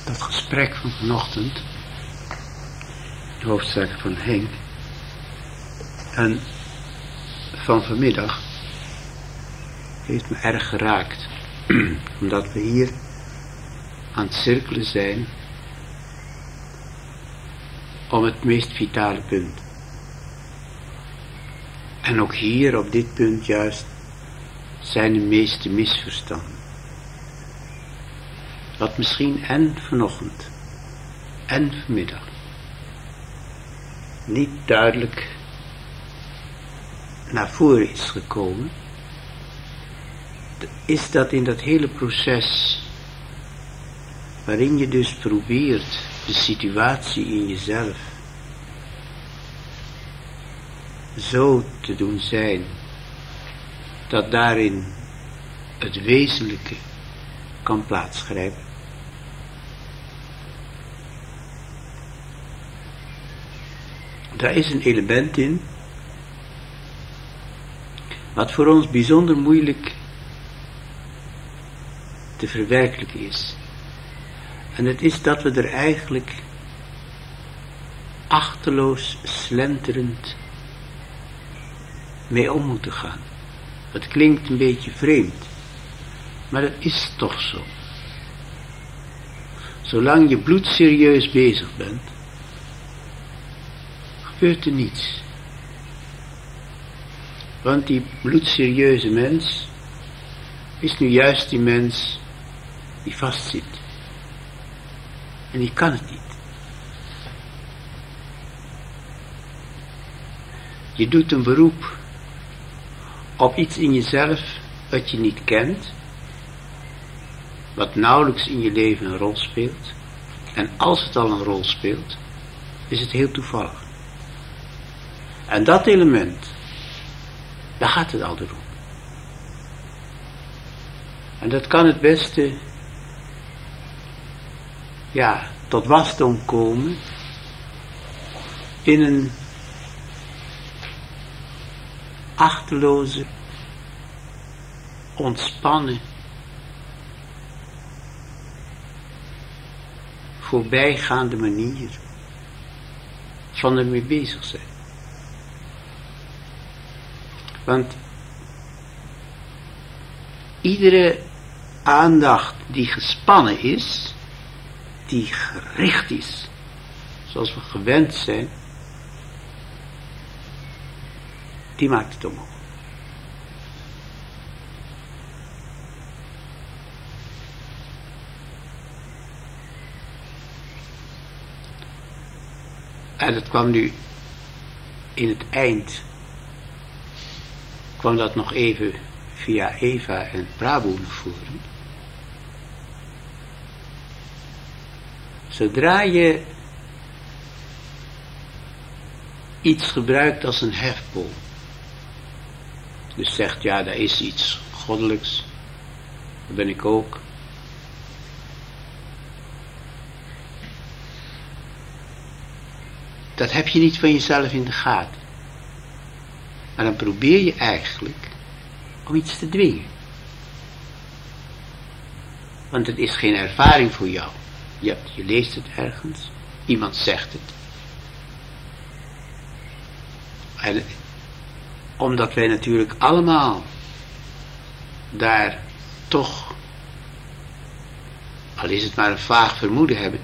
Dat gesprek van vanochtend, de hoofdzaak van Henk, en van vanmiddag, heeft me erg geraakt. Omdat we hier aan het cirkelen zijn om het meest vitale punt. En ook hier op dit punt juist zijn de meeste misverstanden. Wat misschien en vanochtend en vanmiddag niet duidelijk naar voren is gekomen, is dat in dat hele proces, waarin je dus probeert de situatie in jezelf zo te doen zijn, dat daarin het wezenlijke kan plaatsgrijpen. Daar is een element in, wat voor ons bijzonder moeilijk te verwerkelijken is. En het is dat we er eigenlijk achteloos slenterend mee om moeten gaan. Het klinkt een beetje vreemd, maar dat is toch zo. Zolang je bloedserieus bezig bent, gebeurt er niets. Want die bloedserieuze mens is nu juist die mens die vastzit. En die kan het niet. Je doet een beroep op iets in jezelf wat je niet kent, wat nauwelijks in je leven een rol speelt. En als het al een rol speelt, is het heel toevallig. En dat element, daar gaat het altijd om. En dat kan het beste, tot wasdom komen in een achteloze, ontspannen, voorbijgaande manier van ermee bezig zijn. Want iedere aandacht die gespannen is, die gericht is, zoals we gewend zijn, die maakt het omhoog. En het kwam nu in het eind, kwam dat nog even via Eva en Prabhu naar voren. Zodra je iets gebruikt als een hefboom, dus zegt, daar is iets goddelijks, dat ben ik ook. Dat heb je niet van jezelf in de gaten. Maar dan probeer je eigenlijk om iets te dwingen. Want het is geen ervaring voor jou. Je leest het ergens, iemand zegt het. En omdat wij natuurlijk allemaal daar toch, al is het maar een vaag vermoeden hebben,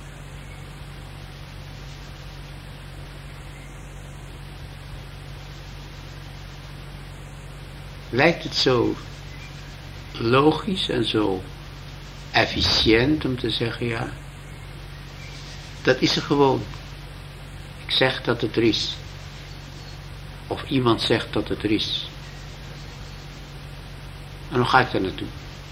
lijkt het zo logisch en zo efficiënt om te zeggen, dat is er gewoon. Ik zeg dat het er is. Of iemand zegt dat het er is. En hoe ga ik daar naartoe?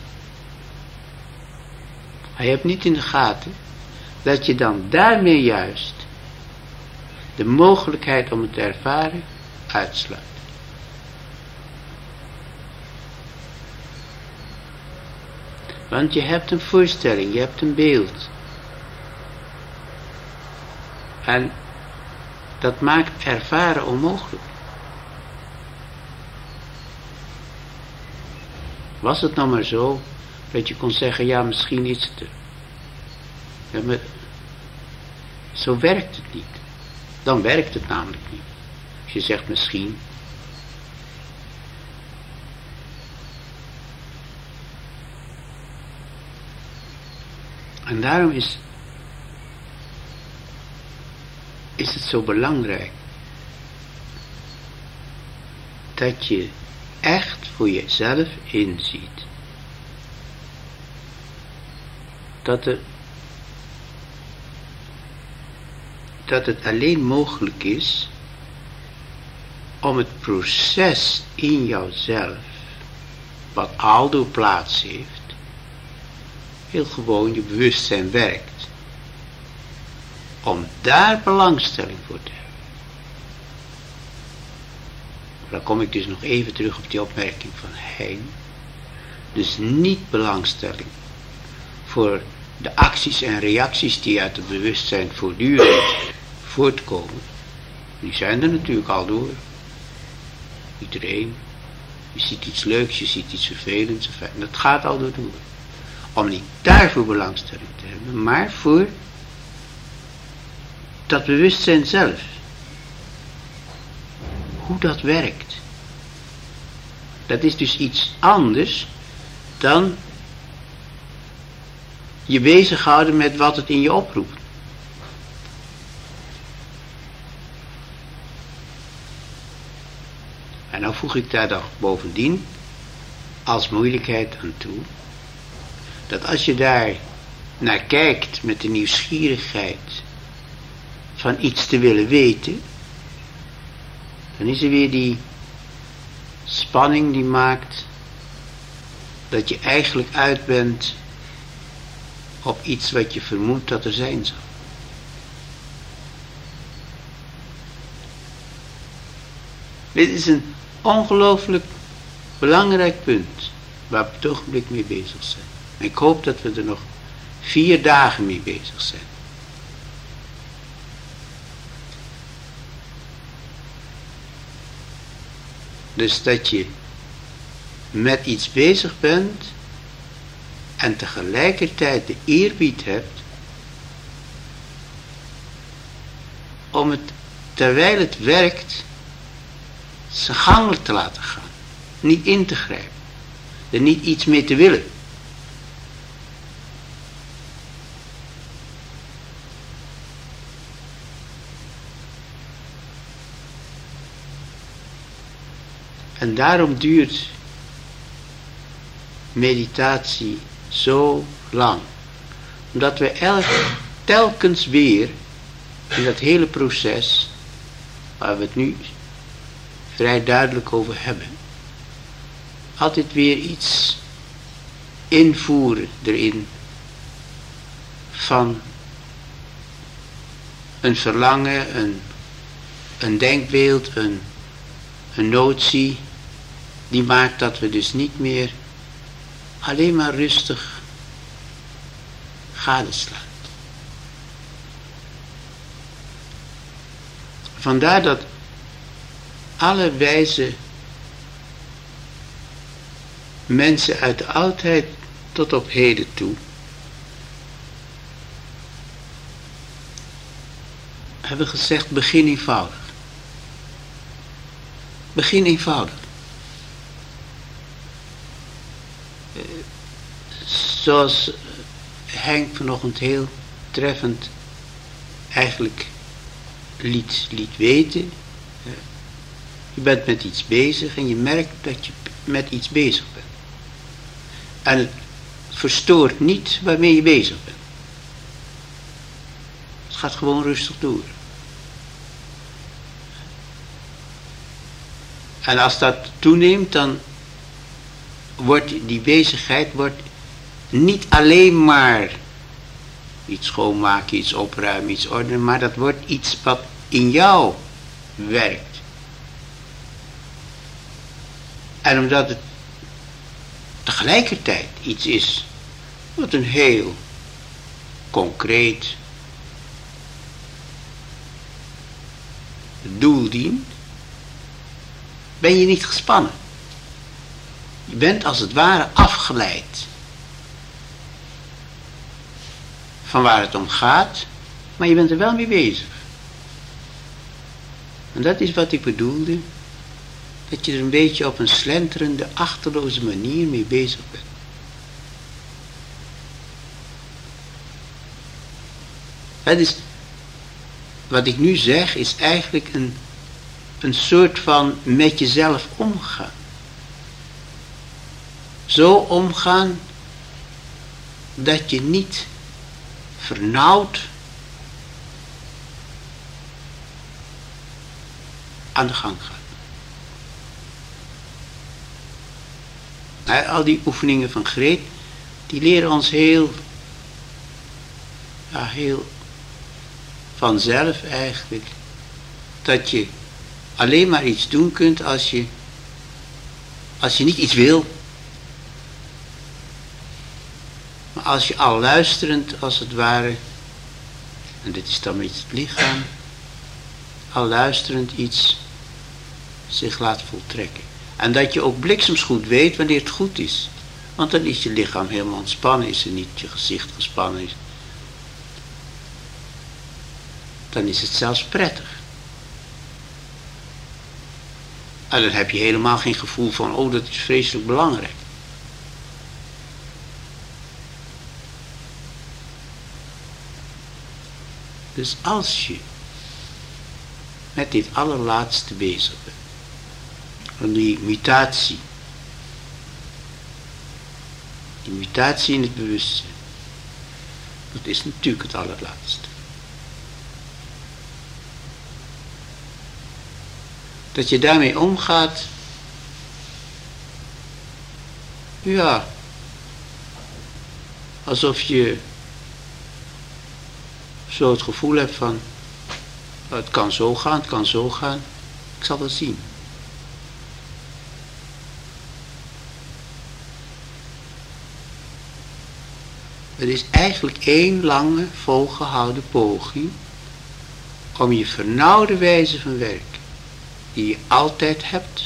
Hij hebt niet in de gaten dat je dan daarmee juist de mogelijkheid om het te ervaren uitsluit. Want je hebt een voorstelling, je hebt een beeld. En dat maakt ervaren onmogelijk. Was het nou maar zo dat je kon zeggen, misschien is het er. Ja, maar zo werkt het niet. Dan werkt het namelijk niet. Als je zegt misschien. En daarom is het zo belangrijk dat je echt voor jezelf inziet dat het alleen mogelijk is om het proces in jouzelf, wat aldoor plaats heeft, heel gewoon je bewustzijn werkt, om daar belangstelling voor te hebben. Dan kom ik dus nog even terug op die opmerking van Hein. Dus niet belangstelling voor de acties en reacties die uit het bewustzijn voortdurend voortkomen. Die zijn er natuurlijk al door. Iedereen. Je ziet iets leuks, je ziet iets vervelends. En dat gaat al door. Om niet daarvoor belangstelling te hebben, maar voor dat bewustzijn zelf. Hoe dat werkt. Dat is dus iets anders dan je bezighouden met wat het in je oproept. En nou voeg ik daar dan bovendien als moeilijkheid aan toe, dat als je daar naar kijkt met de nieuwsgierigheid van iets te willen weten, dan is er weer die spanning die maakt dat je eigenlijk uit bent op iets wat je vermoedt dat er zijn zal. Dit is een ongelooflijk belangrijk punt waar we op het ogenblik mee bezig zijn. En ik hoop dat we er nog 4 dagen mee bezig zijn. Dus dat je met iets bezig bent en tegelijkertijd de eerbied hebt om het, terwijl het werkt, zijn gang te laten gaan. Niet in te grijpen. Er niet iets mee te willen. En daarom duurt meditatie zo lang. Omdat we telkens weer in dat hele proces, waar we het nu vrij duidelijk over hebben, altijd weer iets invoeren erin van een verlangen, een denkbeeld, een notie, die maakt dat we dus niet meer alleen maar rustig gadeslaan. Vandaar dat alle wijze mensen uit de oudheid tot op heden toe hebben gezegd: begin eenvoudig. Begin eenvoudig. Zoals Henk vanochtend heel treffend eigenlijk liet weten. Je bent met iets bezig en je merkt dat je met iets bezig bent. En het verstoort niet waarmee je bezig bent. Het gaat gewoon rustig door. En als dat toeneemt, dan wordt die bezigheid niet alleen maar iets schoonmaken, iets opruimen, iets ordenen, maar dat wordt iets wat in jou werkt. En omdat het tegelijkertijd iets is wat een heel concreet doel dient, ben je niet gespannen. Je bent als het ware afgeleid van waar het om gaat, maar je bent er wel mee bezig. En dat is wat ik bedoelde, dat je er een beetje op een slenterende, achterloze manier mee bezig bent. Het is, wat ik nu zeg, is eigenlijk een soort van met jezelf omgaan. Zo omgaan dat je niet vernauwd aan de gang gaat. Al die oefeningen van Greet, die leren ons heel vanzelf eigenlijk, dat je alleen maar iets doen kunt als je niet iets wil, maar als je al luisterend als het ware, en dit is dan met het lichaam, al luisterend iets zich laat voltrekken. En dat je ook bliksemsgoed weet wanneer het goed is. Want dan is je lichaam helemaal ontspannen, is er niet je gezicht gespannen. Dan is het zelfs prettig. En dan heb je helemaal geen gevoel van, oh, dat is vreselijk belangrijk. Dus als je met dit allerlaatste bezig bent, van die mutatie in het bewustzijn, dat is natuurlijk het allerlaatste. Dat je daarmee omgaat, ja, alsof je zo het gevoel hebt van, het kan zo gaan, het kan zo gaan, ik zal het zien. Het is eigenlijk één lange, volgehouden poging om je vernauwde wijze van werken, die je altijd hebt,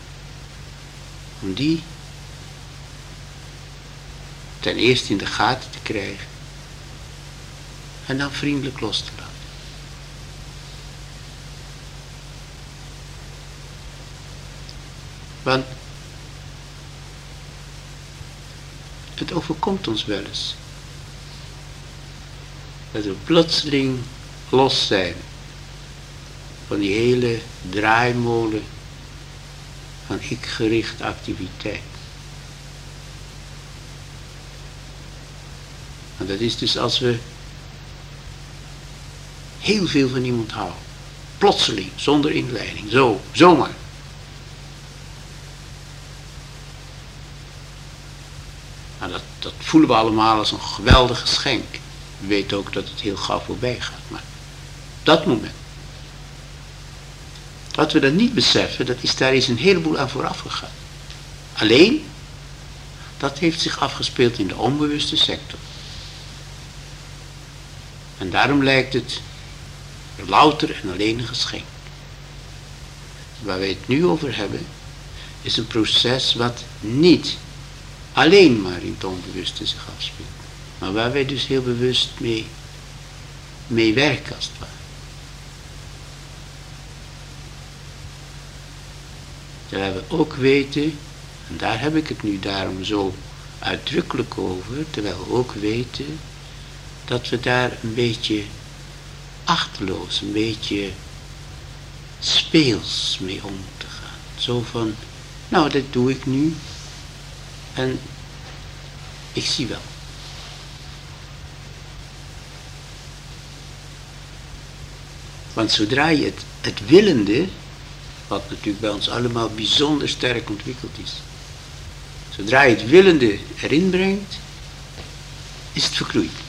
om die ten eerste in de gaten te krijgen en dan vriendelijk los te laten. Want het overkomt ons wel eens dat we plotseling los zijn van die hele draaimolen van ik-gerichte activiteit. En dat is dus als we heel veel van iemand houden. Plotseling, zonder inleiding, zomaar. Nou, dat voelen we allemaal als een geweldig geschenk. We weten ook dat het heel gauw voorbij gaat, maar dat moment. Wat we dan niet beseffen, daar is een heleboel aan vooraf gegaan. Alleen, dat heeft zich afgespeeld in de onbewuste sector. En daarom lijkt het louter en alleen een geschenk. Waar wij het nu over hebben, is een proces wat niet alleen maar in het onbewuste zich afspeelt. Maar waar wij dus heel bewust mee werken als het ware. Terwijl we ook weten, en daar heb ik het nu daarom zo uitdrukkelijk over, terwijl we ook weten dat we daar een beetje achterloos, een beetje speels mee om moeten gaan. Zo van, nou, dat doe ik nu en ik zie wel. Want zodra je het willende, wat natuurlijk bij ons allemaal bijzonder sterk ontwikkeld is, zodra je het willende erin brengt, is het verknoeid.